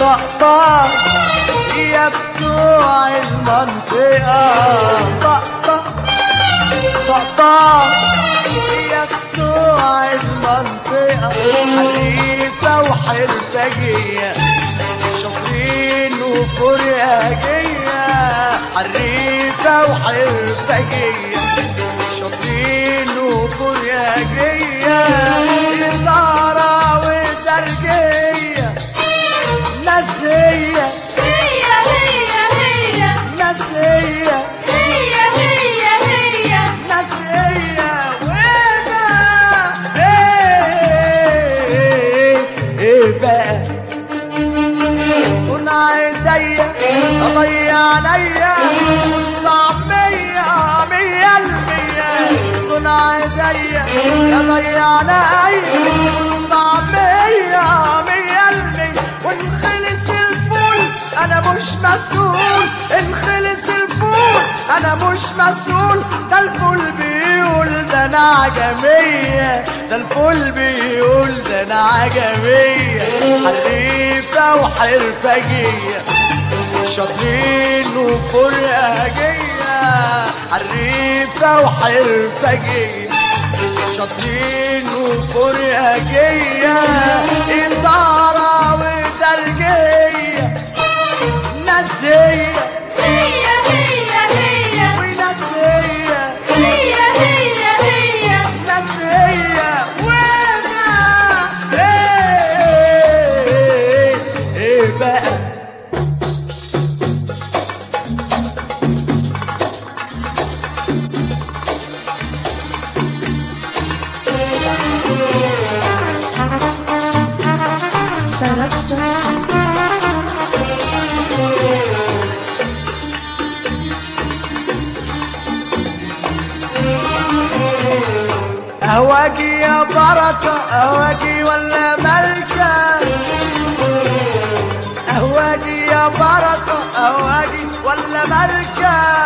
طقطق يا بتوع المنطقة، طقطق طقطق يا بتوع المنطقة، حريفة وحرفجية شاطرين وفرياجية، حريفة وحرفجية شاطرين وفرياجية، إدارة وترجية ناسية هي هي هي ناسية هي هي هي ناسية وأنا إيه بقى صنع ايديا اضيع عليا طعمية مية المية، صنع ايديا اضيع عليا طعمية مية المية، وان خلص الفول انا مش مسؤول، ان خلص الفول انا مش مسؤول، ده الفول بيقول ده انا عجمية، ده الفول بيقول ده انا عجمية، حريفة وحرفجية شاطرين وفرياجية، حريفة وحرفجية شاطرين وفرياجية، إدارة وترجية ناسية هي هي هي وناسية هي هي هي ناسية وأنا إيه بقى أهواجي يا بركة، أهواجي ولا ملكة، أهواجي يا بركة، أهواجي ولا ملكة،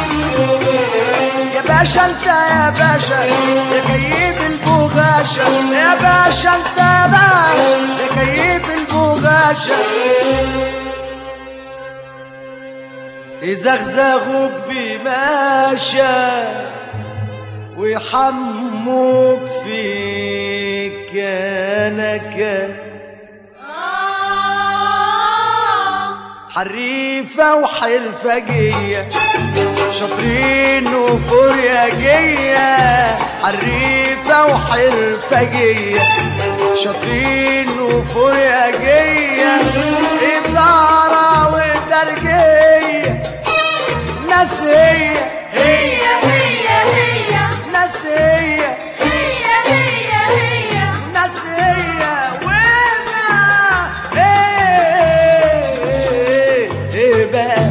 يا باشا انت يا باشا يا كيف البغاشة، يا باشا انت يا باشا يا كيف البغاشة، يزغزغوك بماشى ويحموك في كنكة، حريفة وحرفجية شاطرين وفرياجية، حريفة وحرفجية شاطرين وفرياجية، إدارة وترجية ناسية هي هي هي ناسية هي هي هي ناسية وأنا إيه بقى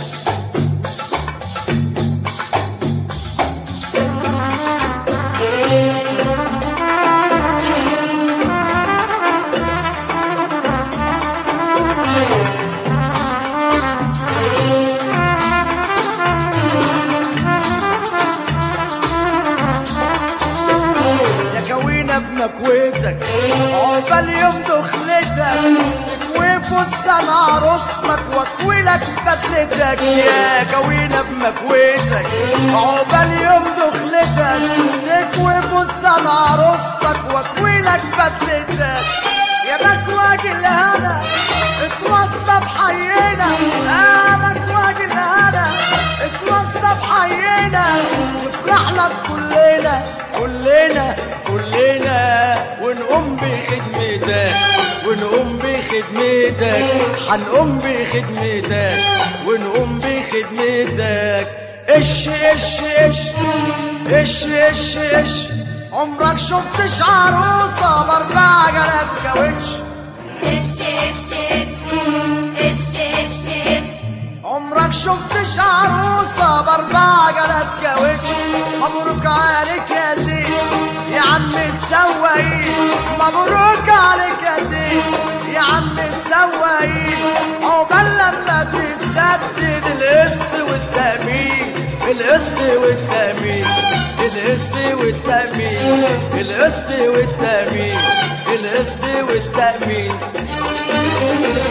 بمكويتك عقبال يوم دخلتك، تكوي فستان عروستك واكويلك بدلتك، يا كوينة بمكويتك عقبال يوم دخلتك، تكوي فستان عروستك واكويلك بدلتك، يا مكواج الهنا اتوصى بحينا، يا مكواج الهنا اتوصى بحينا، نفرح لك كلنا كلنا كلنا، ونقوم بخدمتك ونقوم بخدمتك، حنقوم بخدمتك ونقوم بخدمتك، اش اش اش اش اش اش، عمرك شفتش عروسة باربع جلاب كاوتش، اش اش اش اش اش اش، عمرك شفتش عروسة باربع جلاب كاوتش، مبروك عليك يا زين يا عم السواقين، مبروك عليك يا زين يا عم السواقين، عقبال لما تسدد القسط والتأمين، القسط والتأمين، القسط والتأمين، القسط والتأمين، القسط والتأمين.